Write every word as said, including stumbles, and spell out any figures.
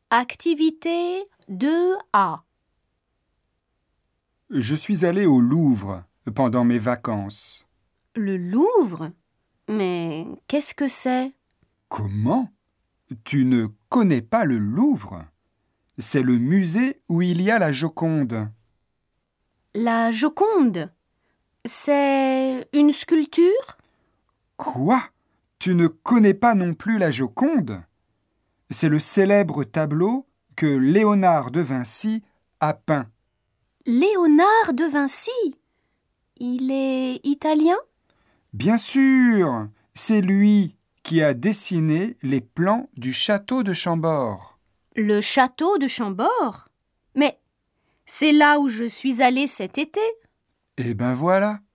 Activité deux A. Je suis allé au Louvre pendant mes vacances. Le Louvre? Mais qu'est-ce que c'est? Comment? Tu ne connais pas le Louvre? C'est le musée où il y a la Joconde. La Joconde? C'est une sculpture? Quoi? Tu ne connais pas non plus la Joconde? C'est le célèbre tableau que Léonard de Vinci a peint. Léonard de Vinci? Il est italien? Bien sûr, c'est lui qui a dessiné les plans du château de Chambord. Le château de Chambord? Mais c'est là où je suis allée cet été. Eh ben voilà.